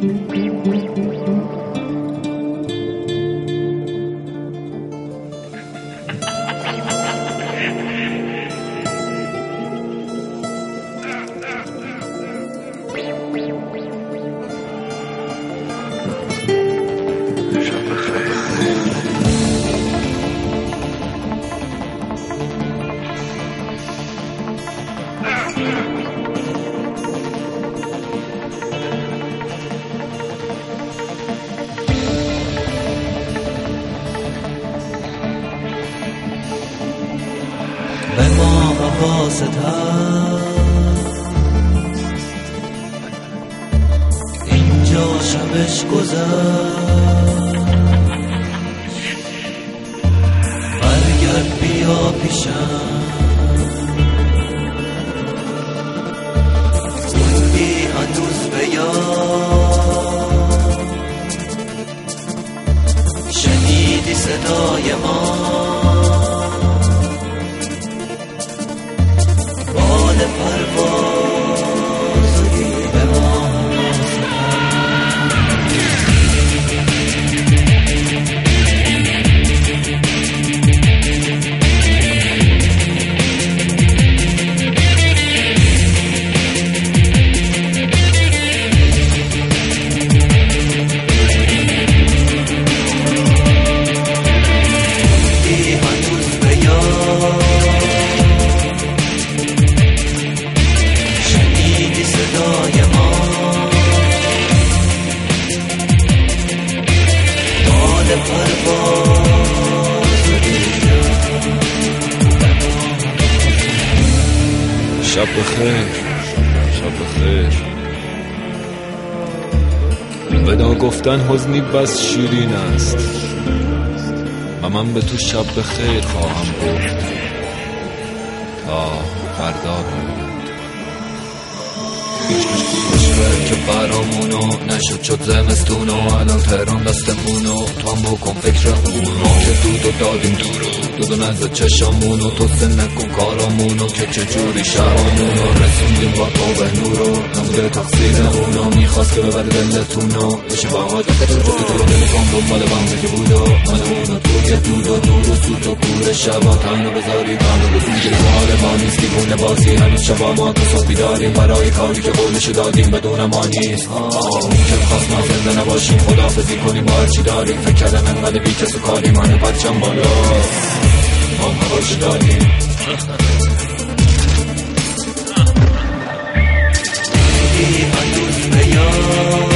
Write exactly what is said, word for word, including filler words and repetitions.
به ما حواست هست اینجا شبش گذشت، برگرد بیا پیشم، موندی هنوز به یاد، شنیدی صدای ما شب بخیر، شب بخیر. ودا گفتن حزنی بس شیرین است و من به تو شب بخیر خواهم گفت تا فردا بماند. که برامونو نشد شد زمستونو، الان تهران دستمونو تو هم بکن فکر اونو که دودو دادیم دورو دودو نزد چشامونو، تو سن نکن کارامونو که چجوری شبامونو رسوندیم با تو به نورو، نموده تقصیر اونو میخواست که ببر دلتونو بشه با ها تو تو تو نمیخوام دنبال بمزه که بودو من اونو توی دودو دور و سوت و کور شبا تنها بذاری تنها بزنگیر حال ما نیستی گونه بازی هنوز شبا ما تو صبحی داریم برای کاری که قولشو دادیم بدون ما نیست. اون که خواست ما زنده نباشیم خداحافظی کنیم با هرچی داریم، فکر کردن انقدر بی کس و کاری منو بچم بالا ما هم هواشو داریم. دیدی هنوز به یاد،